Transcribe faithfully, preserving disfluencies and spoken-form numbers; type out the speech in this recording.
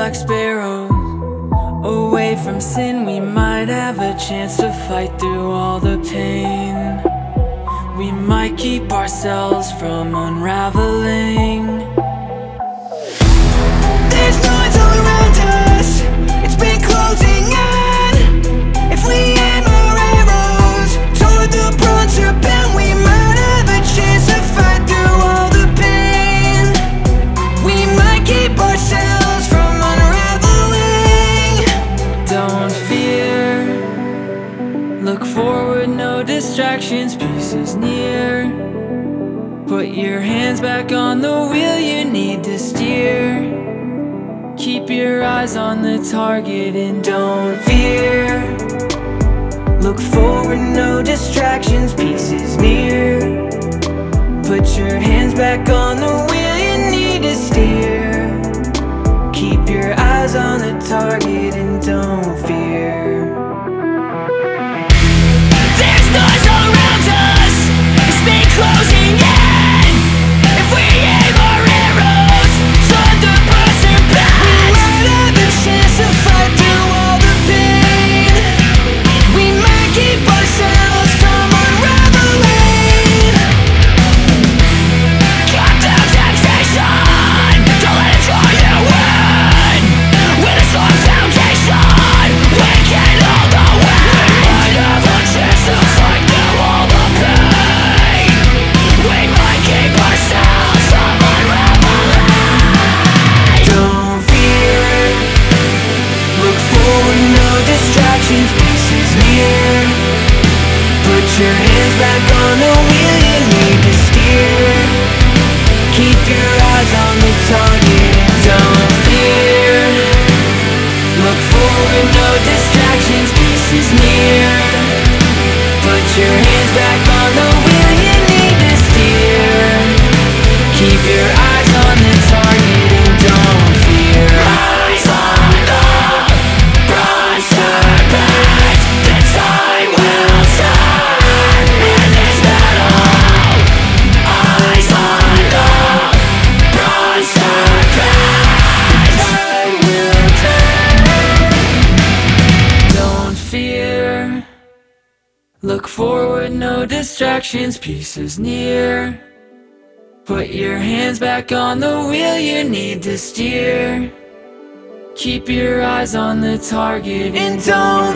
like sparrows. Away from sin, we might have a chance to fight through all the pain. We might keep ourselves from unraveling. There's noise all around us, it's been closing in. If we aim our arrows toward the bronze serpent, we might have a chance to fight through all the pain. We might keep ourselves from unraveling. Don't fear, look forward, no distractions, peace is near. Put your hands back on the wheel, you need to steer. Keep your eyes on the target and don't fear. Look forward, no distractions, peace is near. Put your hands back on the wheel, you need to steer. Keep your eyes on the target and don't fear. There's noise all around us, it's been closing in. If we aim our arrows toward the bronze serpent, we might have a chance to fight through all the pain. We might keep ourselves from unraveling. Cut down temptation, don't let it draw you in. With a strong foundation, we can hold the way. We might have a chance to fight through all the pain. We might keep ourselves from unraveling. Don't fear, look forward, no distractions, peace is near. Put your hands back on the wheel, you need to steer. Keep your eyes on the target and don't fear. Look forward, no distractions, peace is near. Put your hands back on the wheel, you need to steer. Keep your eyes on the target and don't fear. Eyes on the bronze serpent, the tide will turn in this battle. Eyes on the bronze serpent, tide will turn. Don't fear. Look forward, no distractions, peace is near. Put your hands back on the wheel, you need to steer. Keep your eyes on the target and don't